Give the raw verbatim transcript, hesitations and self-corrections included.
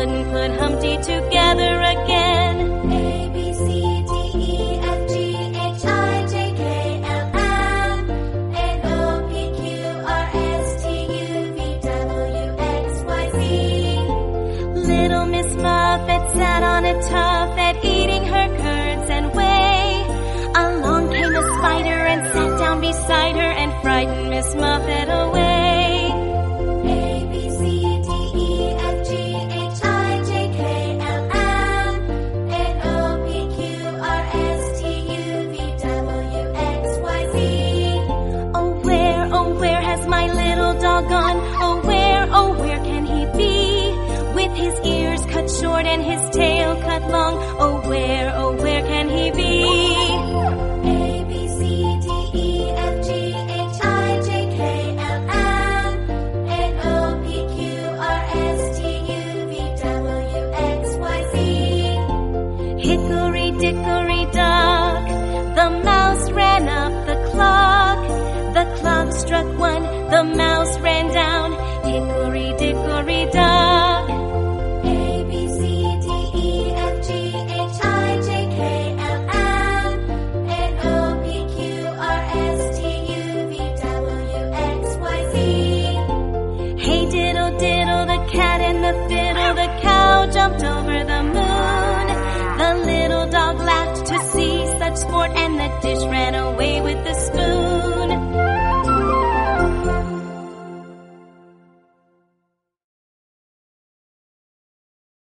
couldn't put Humpty together again. A, B, C, D, E, F, G, H, I, J, K, L, M, N, O, P, Q, R, S, T, U, V, W, X, Y, Z. Little Miss Muffet sat on a tuffet, eating her curds and whey. Along came a spider and sat down beside her and frightened Miss Muffet away. A, B, C, D, E, F, G, H, I, J, K, L, M, N, O, P, Q, R, S, T, U, V, W, X, Y, Z. Oh, where, oh, where has my little dog gone? Oh, where, oh, where can he be? With his ears cut short and his tail cut long. Oh, where, oh, where can he be? A, B, C, D, E, F, G, H, I, J, K, L, M, N, O, P, Q, R, S, T, U, V, W, X, Y, Z. Hickory dickory dock, the mouse ran up the clock. The clock struck one, the mouse ran down. Hickory dickory dock. A, B, C, D, E, F, G, H, I, J, K, L, M, N, O, P, Q, R, S, T, U, V, W, X, Y, Z. Hey diddle diddle, the cat and the fiddle, the cow jumped over the